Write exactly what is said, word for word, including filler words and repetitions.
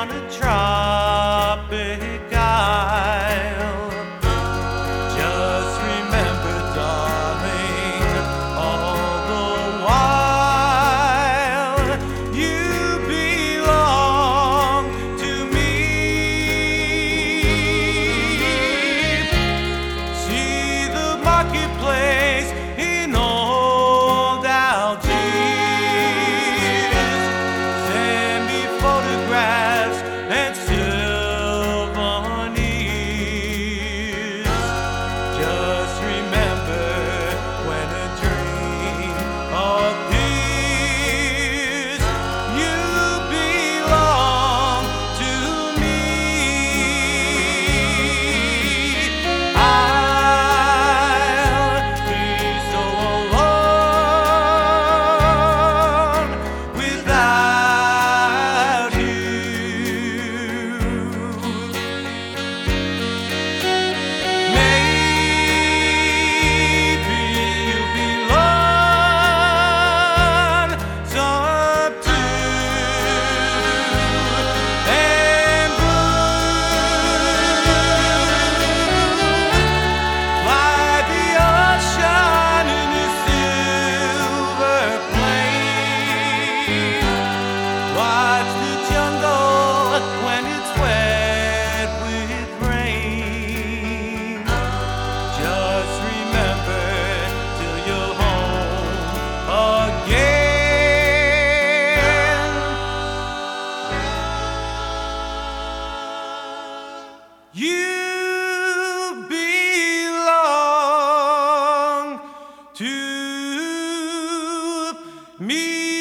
on a tropic isle. Just remember, darling, all the while you belong to me. See the marketplace in old Algiers. Send me photographs and souvenirs. Just remember, when a dream appears, you belong to me. I'll be so alone without you. Maybe you'll be lonesome too, and blue, like the ocean in a silver plane. Watch the jungle when it's wet with rain. Just remember till you're home again. You belong to me.